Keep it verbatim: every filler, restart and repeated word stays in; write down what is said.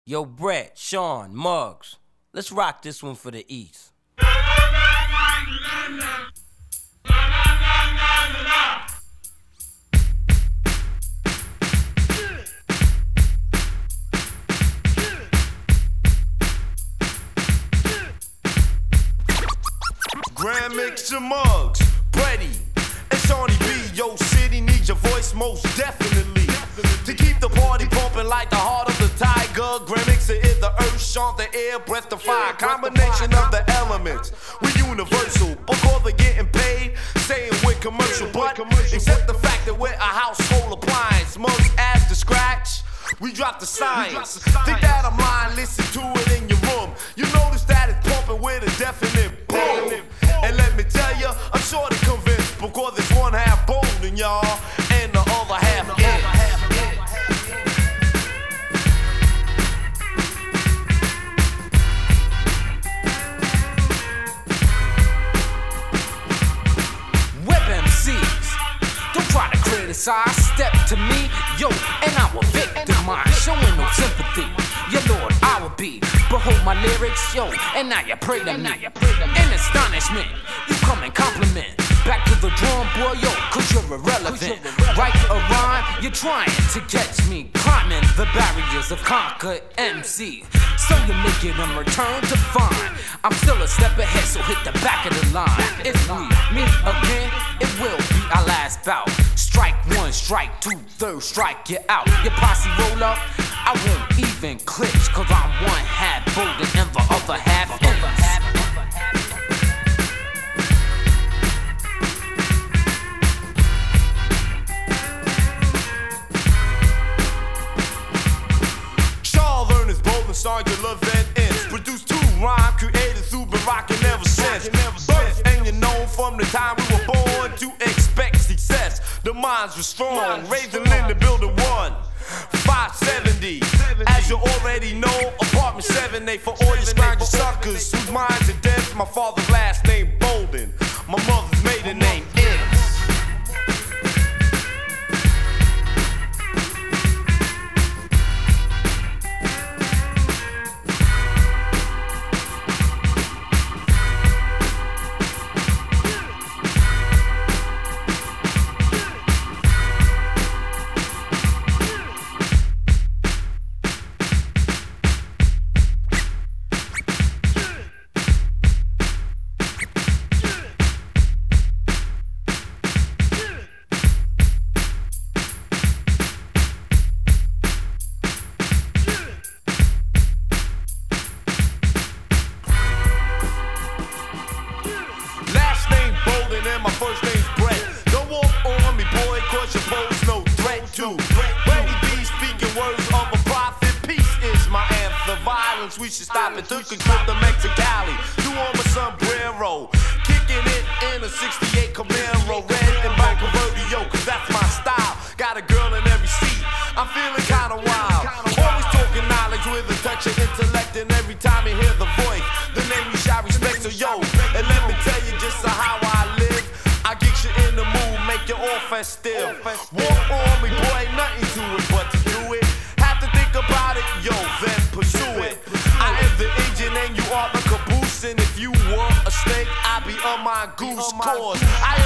Yo, Brett, Sean, Muggs, let's rock this one for the East. Grand Mixer Muggs, Brady, and Shawnee B. Yo, city needs your voice most definitely. To keep the party pumping like the heart of the tiger. Grand Mixer is the earth, Sean the air, breath the fire. Combination of the elements, we universal. Before they're getting paid, saying we're commercial. But except the fact that we're a household appliance. Muggs adds the scratch, we drop the science. Think that I'm lying, listen to it in your room. You notice that it's pumping with a definite boom. And let me tell you, I'm sure to convince, because it's one half Bolden, y'all, and the other half is. Web M Cs, don't try to criticize. Step to me, yo, and I will victimize. Showing no sympathy, your lord I will be. Behold my lyrics, yo, and now you pray to me. In astonishment, you come and compliment. Back to the drum, boy, yo, cause you're irrelevant. Write a rhyme, you're trying to catch me. Climbing the barriers of Conquer M C. So you make it in return to find I'm still a step ahead, so hit the back of the line. If we meet again, it will be our last bout. Strike one, strike two, third strike, you're out. Your posse roll up, I won't even clinch, cause I'm one half Bolden and the other half Ince. Sergeant Levette Ince produced two rhyme created through Barack ever since. Birth and you know from the time we were born to expect success. The minds were strong, raising in the building one. five seventy, as you already know, apartment seven A for all you scrounging suckers whose minds are dead. My father's last name Bolden, my mother's maiden name Ince. We should stop it, took a trip to Mexicali. You on my sombrero, kicking it in a sixty-eight Camaro, red and black rodeo, cause that's my style. Got a girl in every seat, I'm feeling kinda wild. Always talking knowledge with a touch of intellect, and every time you hear the voice, the name you shall respect. So yo, and let me tell you just how I live. I get you in the mood, make you all festive. Walk on me, boy, nothing to it but to do it. Have to think about it, yo, then pursue it. I am the engine and you are the caboose, and if you were a snake, I'd be on my goose course. I